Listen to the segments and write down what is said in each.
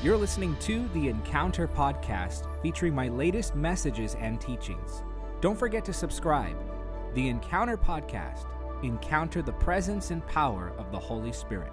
You're listening to the Encounter Podcast, featuring my latest messages and teachings. Don't forget to subscribe. The Encounter Podcast. Encounter the presence and power of the Holy Spirit.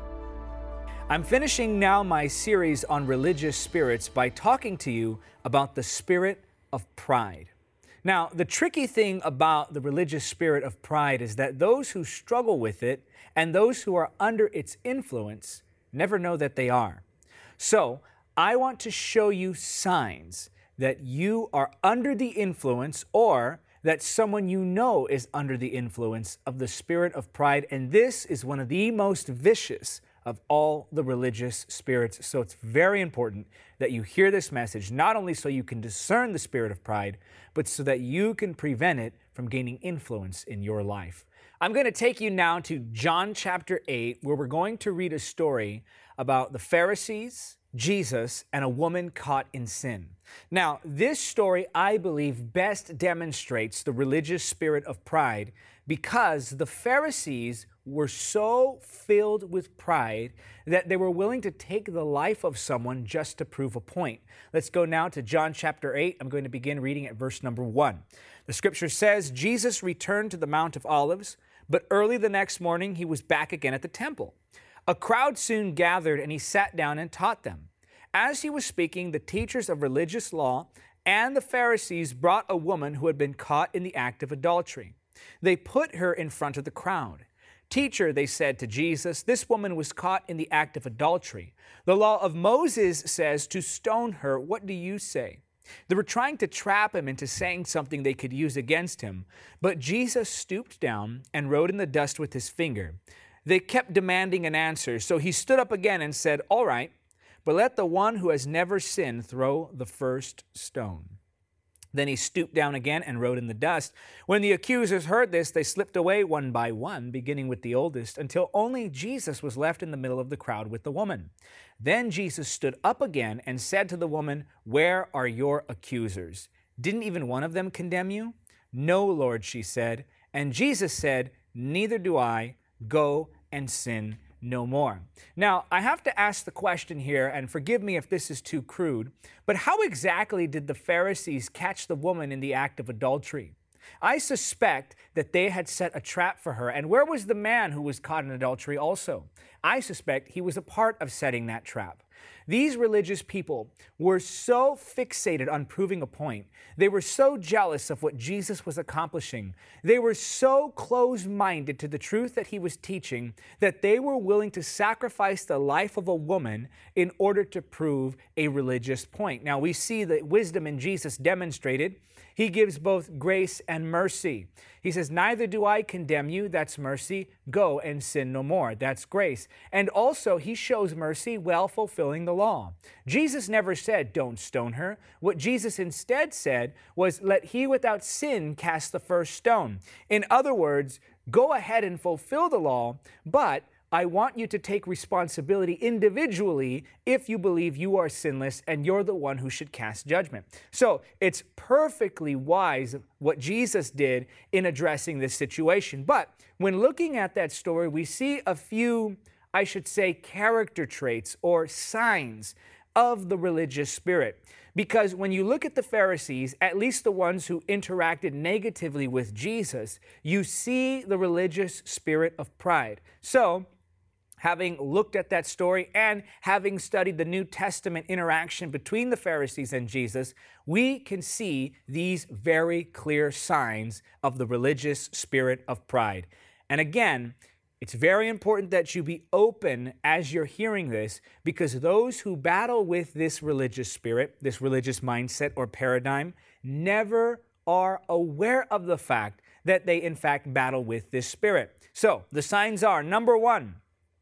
I'm finishing now my series on religious spirits by talking to you about the spirit of pride. Now, the tricky thing about the religious spirit of pride is that those who struggle with it and those who are under its influence never know that they are. So, I want to show you signs that you are under the influence or that someone you know is under the influence of the spirit of pride. And this is one of the most vicious of all the religious spirits. So it's very important that you hear this message, not only so you can discern the spirit of pride, but so that you can prevent it from gaining influence in your life. I'm going to take you now to John chapter 8, where we're going to read a story about the Pharisees, Jesus, and a woman caught in sin. Now, this story, I believe, best demonstrates the religious spirit of pride because the Pharisees were so filled with pride that they were willing to take the life of someone just to prove a point. Let's go now to John chapter 8. I'm going to begin reading at verse number 1. The scripture says, Jesus returned to the Mount of Olives, but early the next morning he was back again at the temple. A crowd soon gathered, and he sat down and taught them. As he was speaking, the teachers of religious law and the Pharisees brought a woman who had been caught in the act of adultery. They put her in front of the crowd. "Teacher," they said to Jesus, "this woman was caught in the act of adultery. The law of Moses says to stone her. What do you say?" They were trying to trap him into saying something they could use against him, but Jesus stooped down and wrote in the dust with his finger. They kept demanding an answer, so he stood up again and said, "All right, but let the one who has never sinned throw the first stone." Then he stooped down again and wrote in the dust. When the accusers heard this, they slipped away one by one, beginning with the oldest, until only Jesus was left in the middle of the crowd with the woman. Then Jesus stood up again and said to the woman, "Where are your accusers? Didn't even one of them condemn you?" "No, Lord," she said. And Jesus said, "Neither do I. Go and sin no more." Now, I have to ask the question here, and forgive me if this is too crude, but how exactly did the Pharisees catch the woman in the act of adultery? I suspect that they had set a trap for her. And where was the man who was caught in adultery also? I suspect he was a part of setting that trap. These religious people were so fixated on proving a point. They were so jealous of what Jesus was accomplishing. They were so closed-minded to the truth that he was teaching that they were willing to sacrifice the life of a woman in order to prove a religious point. Now, we see the wisdom in Jesus demonstrated. He gives both grace and mercy. He says, "Neither do I condemn you," that's mercy. "Go and sin no more," that's grace. And also, he shows mercy while fulfilling the law. Jesus never said, "Don't stone her." What Jesus instead said was, "Let he without sin cast the first stone." In other words, go ahead and fulfill the law, but I want you to take responsibility individually if you believe you are sinless and you're the one who should cast judgment. So it's perfectly wise what Jesus did in addressing this situation. But when looking at that story, we see a few, I should say, character traits or signs of the religious spirit. Because when you look at the Pharisees, at least the ones who interacted negatively with Jesus, you see the religious spirit of pride. So, having looked at that story and having studied the New Testament interaction between the Pharisees and Jesus, we can see these very clear signs of the religious spirit of pride. And again, it's very important that you be open as you're hearing this, because those who battle with this religious spirit, this religious mindset or paradigm, never are aware of the fact that they in fact battle with this spirit. So the signs are, number one,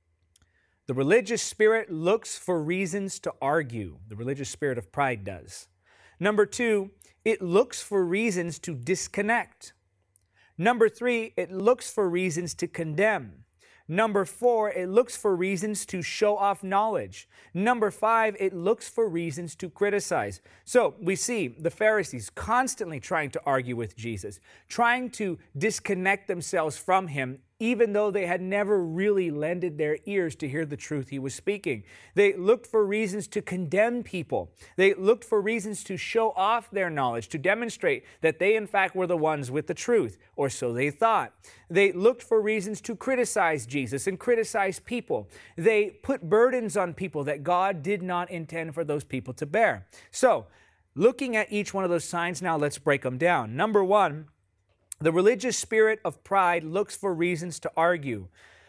the religious spirit looks for reasons to argue. The religious spirit of pride does. Number two, it looks for reasons to disconnect. Number three, it looks for reasons to condemn. Number four, it looks for reasons to show off knowledge. Number five, it looks for reasons to criticize. So we see the Pharisees constantly trying to argue with Jesus, trying to disconnect themselves from him even though they had never really lended their ears to hear the truth he was speaking. They looked for reasons to condemn people. They looked for reasons to show off their knowledge, to demonstrate that they in fact were the ones with the truth, or so they thought. They looked for reasons to criticize Jesus and criticize people. They put burdens on people that God did not intend for those people to bear. So, looking at each one of those signs now, let's break them down. Number one, the religious spirit of pride looks for reasons to argue.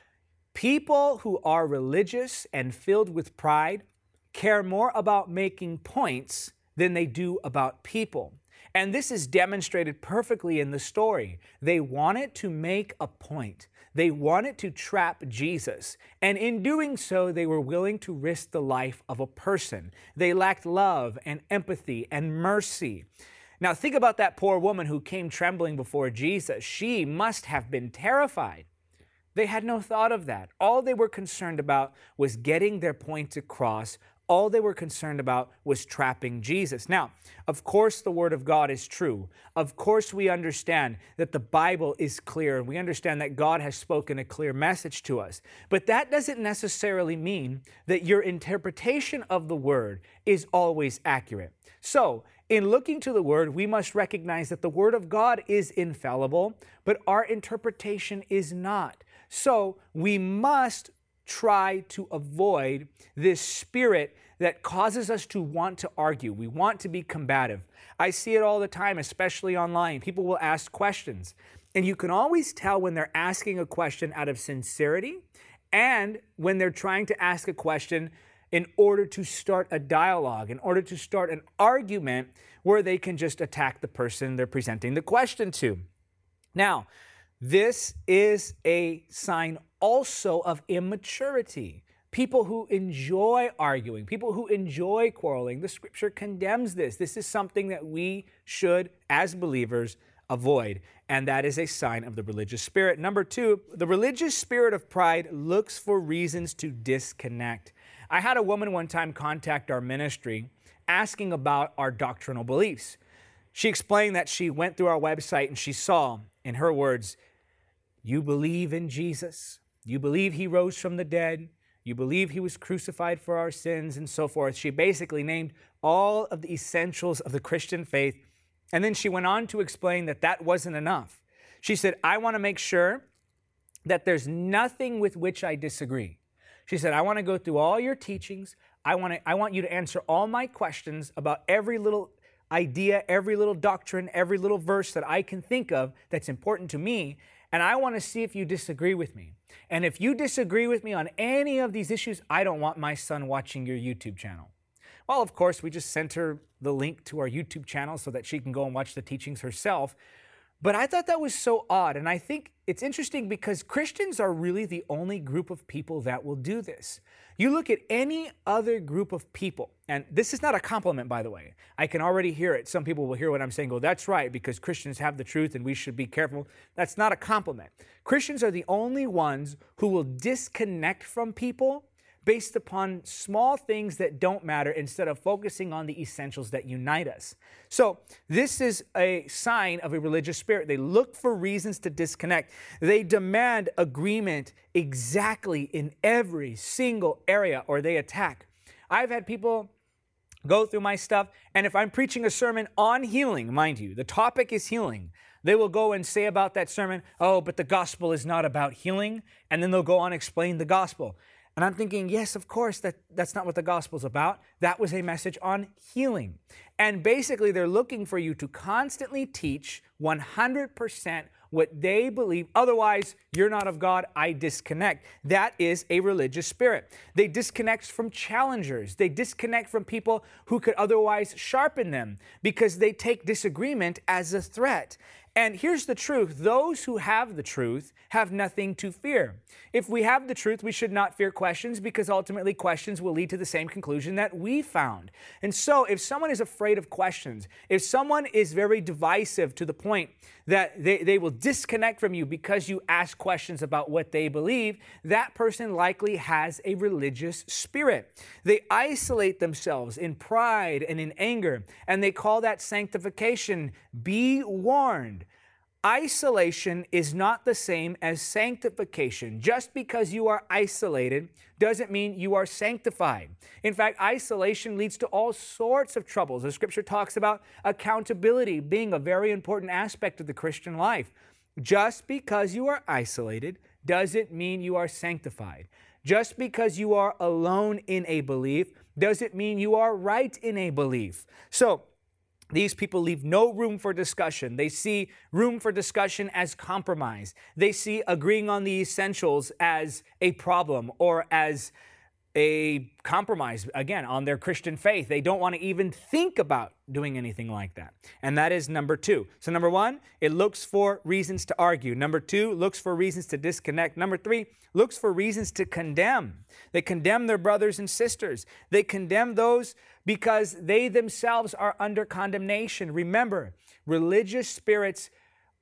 People who are religious and filled with pride care more about making points than they do about people. And this is demonstrated perfectly in the story. They wanted to make a point. They wanted to trap Jesus. And in doing so, they were willing to risk the life of a person. They lacked love and empathy and mercy. Now, think about that poor woman who came trembling before Jesus. She must have been terrified. They had no thought of that. All they were concerned about was getting their point across. All they were concerned about was trapping Jesus. Now, of course, the Word of God is true. Of course, we understand that the Bible is clear, and we understand that God has spoken a clear message to us. But that doesn't necessarily mean that your interpretation of the Word is always accurate. So, in looking to the Word, we must recognize that the Word of God is infallible, but our interpretation is not. So, we must try to avoid this spirit that causes us to want to argue. We want to be combative. I see it all the time, especially online. People will ask questions, and you can always tell when they're asking a question out of sincerity and when they're trying to ask a question in order to start a dialogue, in order to start an argument where they can just attack the person they're presenting the question to. Now, this is a sign also of immaturity. People who enjoy arguing, people who enjoy quarreling, the Scripture condemns this. This is something that we should, as believers, avoid, and that is a sign of the religious spirit. Number two, the religious spirit of pride looks for reasons to disconnect. I had a woman one time contact our ministry asking about our doctrinal beliefs. She explained that she went through our website and she saw, in her words, "You believe in Jesus, you believe He rose from the dead, you believe He was crucified for our sins," and so forth. She basically named all of the essentials of the Christian faith, and then she went on to explain that that wasn't enough. She said, "I want to make sure that there's nothing with which I disagree." She said, "I want to go through all your teachings. I want you to answer all my questions about every little idea, every little doctrine, every little verse that I can think of that's important to me. And I want to see if you disagree with me. And if you disagree with me on any of these issues, I don't want my son watching your YouTube channel." Well, of course, we just sent her the link to our YouTube channel so that she can go and watch the teachings herself. But I thought that was so odd. And I think it's interesting because Christians are really the only group of people that will do this. You look at any other group of people, and this is not a compliment, by the way. I can already hear it. Some people will hear what I'm saying, go, "That's right, because Christians have the truth and we should be careful." That's not a compliment. Christians are the only ones who will disconnect from people based upon small things that don't matter instead of focusing on the essentials that unite us. So this is a sign of a religious spirit. They look for reasons to disconnect. They demand agreement exactly in every single area, or they attack. I've had people go through my stuff, and if I'm preaching a sermon on healing, mind you, the topic is healing, they will go and say about that sermon, "Oh, but the gospel is not about healing," and then they'll go on and explain the gospel. And I'm thinking, yes, of course, that's not what the gospel's about. That was a message on healing. And basically, they're looking for you to constantly teach 100% what they believe. Otherwise, you're not of God, I disconnect. That is a religious spirit. They disconnect from challengers. They disconnect from people who could otherwise sharpen them because they take disagreement as a threat. And here's the truth. Those who have the truth have nothing to fear. If we have the truth, we should not fear questions because ultimately questions will lead to the same conclusion that we found. And so if someone is afraid of questions, if someone is very divisive to the point that they will disconnect from you because you ask questions about what they believe, that person likely has a religious spirit. They isolate themselves in pride and in anger, and they call that sanctification. Be warned. Isolation is not the same as sanctification. Just because you are isolated doesn't mean you are sanctified. In fact, isolation leads to all sorts of troubles. The scripture talks about accountability being a very important aspect of the Christian life. Just because you are isolated doesn't mean you are sanctified. Just because you are alone in a belief doesn't mean you are right in a belief. So, these people leave no room for discussion. They see room for discussion as compromise. They see agreeing on the essentials as a problem or as a compromise, again, on their Christian faith. They don't want to even think about doing anything like that. And that is number two. So number one, it looks for reasons to argue. Number two, looks for reasons to disconnect. Number three, looks for reasons to condemn. They condemn their brothers and sisters. They condemn those because they themselves are under condemnation. Remember, religious spirits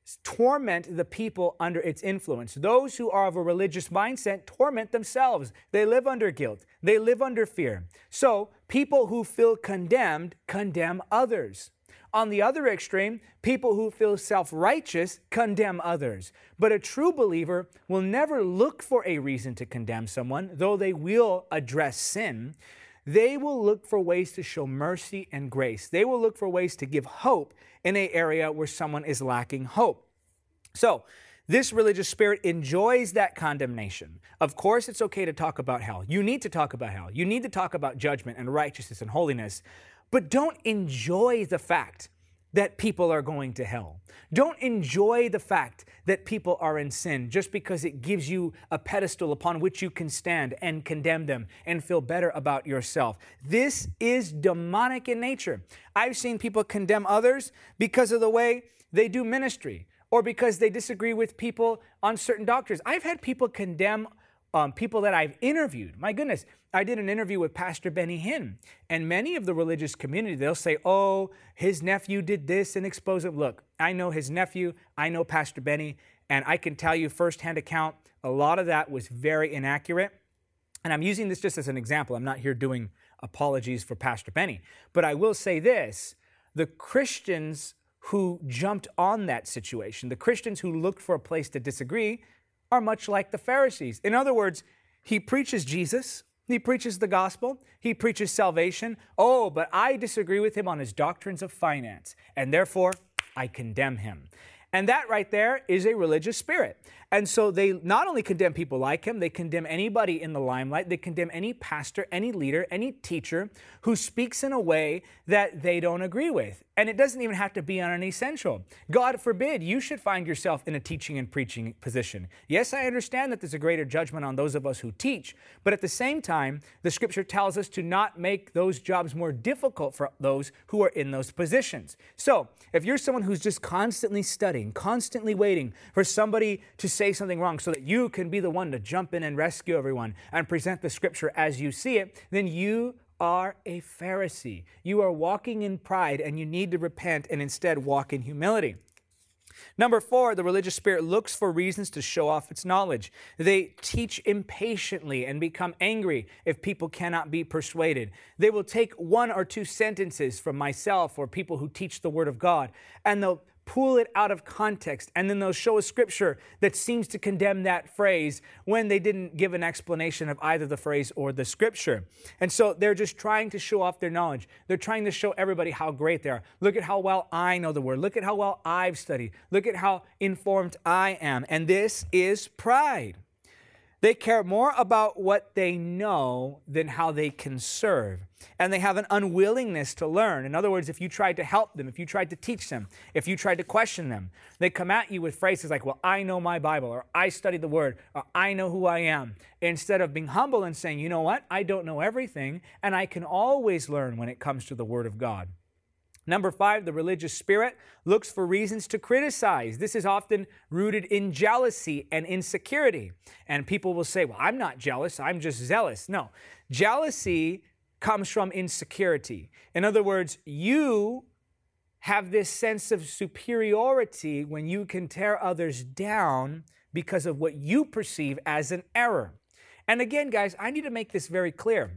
torment the people under its influence. Those who are of a religious mindset torment themselves. They live under guilt. They live under fear. So people who feel condemned condemn others. On the other extreme, people who feel self-righteous condemn others. But a true believer will never look for a reason to condemn someone, though they will address sin. They will look for ways to show mercy and grace. They will look for ways to give hope in an area where someone is lacking hope. So, this religious spirit enjoys that condemnation. Of course, it's okay to talk about hell. You need to talk about hell. You need to talk about judgment and righteousness and holiness. But don't enjoy the fact that people are going to hell. Don't enjoy the fact that people are in sin just because it gives you a pedestal upon which you can stand and condemn them and feel better about yourself. This is demonic in nature. I've seen people condemn others because of the way they do ministry or because they disagree with people on certain doctrines. I've had people condemn people that I've interviewed. My goodness, I did an interview with Pastor Benny Hinn, and many of the religious community, they'll say, oh, his nephew did this and expose him. Look, I know his nephew, I know Pastor Benny, and I can tell you firsthand account, a lot of that was very inaccurate. And I'm using this just as an example. I'm not here doing apologies for Pastor Benny. But I will say this, the Christians who jumped on that situation, the Christians who looked for a place to disagree, are much like the Pharisees. In other words, he preaches Jesus, he preaches the gospel, he preaches salvation. Oh, but I disagree with him on his doctrines of finance, and therefore I condemn him. And that right there is a religious spirit. And so they not only condemn people like him, they condemn anybody in the limelight, they condemn any pastor, any leader, any teacher who speaks in a way that they don't agree with. And it doesn't even have to be on an essential. God forbid you should find yourself in a teaching and preaching position. Yes, I understand that there's a greater judgment on those of us who teach, but at the same time, the scripture tells us to not make those jobs more difficult for those who are in those positions. So if you're someone who's just constantly studying, constantly waiting for somebody to say something wrong so that you can be the one to jump in and rescue everyone and present the scripture as you see it, then you are a Pharisee. You are walking in pride and you need to repent and instead walk in humility. Number 4, the religious spirit looks for reasons to show off its knowledge. They teach impatiently and become angry if people cannot be persuaded. They will take 1 or 2 sentences from myself or people who teach the Word of God, and they'll pull it out of context, and then they'll show a scripture that seems to condemn that phrase when they didn't give an explanation of either the phrase or the scripture. And so they're just trying to show off their knowledge. They're trying to show everybody how great they are. Look at how well I know the Word. Look at how well I've studied. Look at how informed I am. And this is pride. They care more about what they know than how they can serve. And they have an unwillingness to learn. In other words, if you tried to help them, if you tried to teach them, if you tried to question them, they come at you with phrases like, well, I know my Bible, or I studied the Word, or I know who I am, instead of being humble and saying, you know what, I don't know everything, and I can always learn when it comes to the Word of God. Number 5, the religious spirit looks for reasons to criticize. This is often rooted in jealousy and insecurity. And people will say, well, I'm not jealous, I'm just zealous. No, jealousy comes from insecurity. In other words, you have this sense of superiority when you can tear others down because of what you perceive as an error. And again, guys, I need to make this very clear.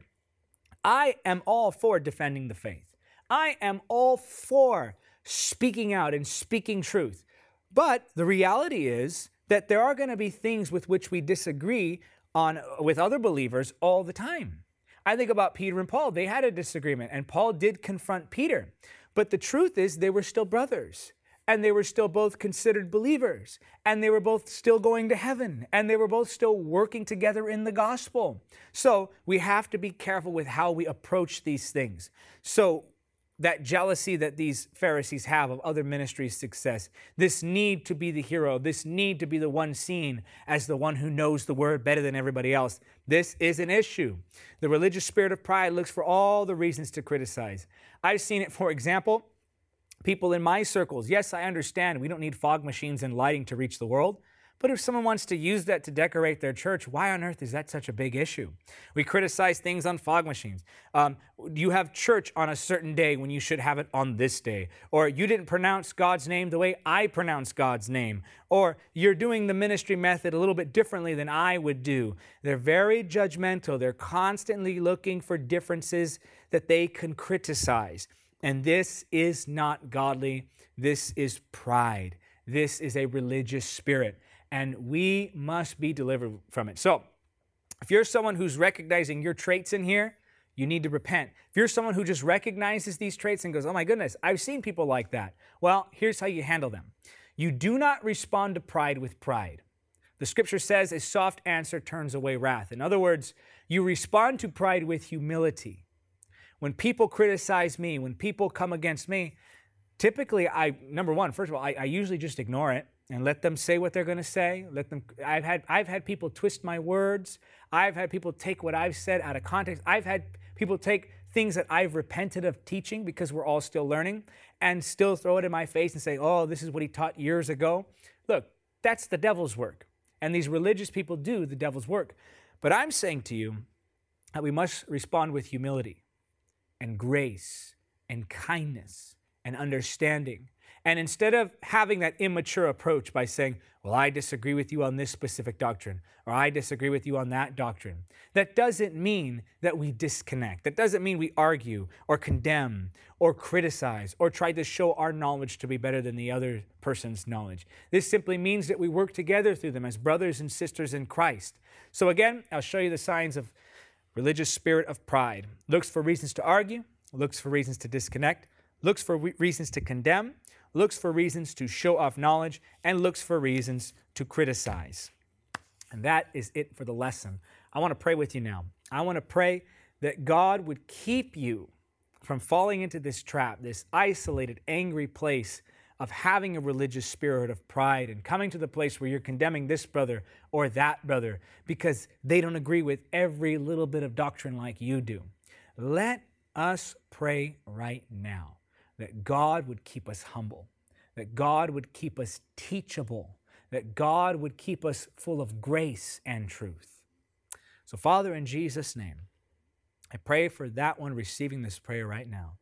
I am all for defending the faith. I am all for speaking out and speaking truth. But the reality is that there are going to be things with which we disagree on with other believers all the time. I think about Peter and Paul. They had a disagreement, and Paul did confront Peter. But the truth is they were still brothers, and they were still both considered believers, and they were both still going to heaven, and they were both still working together in the gospel. So we have to be careful with how we approach these things. So that jealousy that these Pharisees have of other ministries' success, this need to be the hero, this need to be the one seen as the one who knows the word better than everybody else, this is an issue. The religious spirit of pride looks for all the reasons to criticize. I've seen it, for example, people in my circles. Yes, I understand we don't need fog machines and lighting to reach the world. But if someone wants to use that to decorate their church, why on earth is that such a big issue? We criticize things on fog machines. You have church on a certain day when you should have it on this day. Or you didn't pronounce God's name the way I pronounce God's name. Or you're doing the ministry method a little bit differently than I would do. They're very judgmental. They're constantly looking for differences that they can criticize. And this is not godly. This is pride. This is a religious spirit. And we must be delivered from it. So, if you're someone who's recognizing your traits in here, you need to repent. If you're someone who just recognizes these traits and goes, oh my goodness, I've seen people like that. Well, here's how you handle them. You do not respond to pride with pride. The scripture says a soft answer turns away wrath. In other words, you respond to pride with humility. When people criticize me, when people come against me, typically first of all, I usually just ignore it and let them say what they're going to say. I've had people twist my words. I've had people take what I've said out of context. I've had people take things that I've repented of teaching, because we're all still learning, and still throw it in my face and say, oh, this is what he taught years ago. Look, that's the devil's work. And these religious people do the devil's work. But I'm saying to you that we must respond with humility and grace and kindness and understanding. And instead of having that immature approach by saying, well, I disagree with you on this specific doctrine, or I disagree with you on that doctrine, that doesn't mean that we disconnect. That doesn't mean we argue or condemn or criticize or try to show our knowledge to be better than the other person's knowledge. This simply means that we work together through them as brothers and sisters in Christ. So again, I'll show you the signs of religious spirit of pride. Looks for reasons to argue, looks for reasons to disconnect, looks for reasons to condemn, looks for reasons to show off knowledge, and looks for reasons to criticize. And that is it for the lesson. I want to pray with you now. I want to pray that God would keep you from falling into this trap, this isolated, angry place of having a religious spirit of pride and coming to the place where you're condemning this brother or that brother because they don't agree with every little bit of doctrine like you do. Let us pray right now that God would keep us humble, that God would keep us teachable, that God would keep us full of grace and truth. So, Father, in Jesus' name, I pray for that one receiving this prayer right now.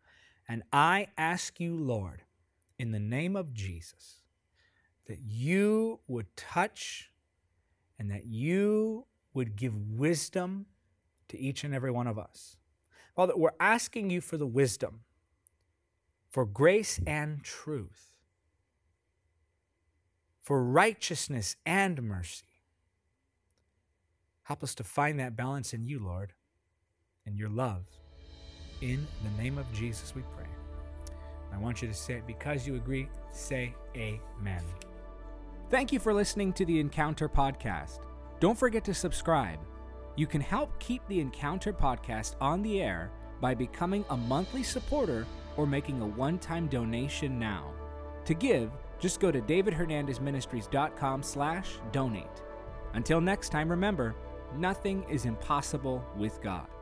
And I ask you, Lord, in the name of Jesus, that you would touch and that you would give wisdom to each and every one of us. Father, we're asking you for the wisdom, for grace and truth, for righteousness and mercy. Help us to find that balance in you, Lord, and your love. In the name of Jesus we pray. I want you to say it because you agree. Say amen. Thank you for listening to the Encounter Podcast. Don't forget to subscribe. You can help keep the Encounter Podcast on the air by becoming a monthly supporter or making a one-time donation now. To give, just go to davidhernandezministries.com/donate. Until next time, remember, nothing is impossible with God.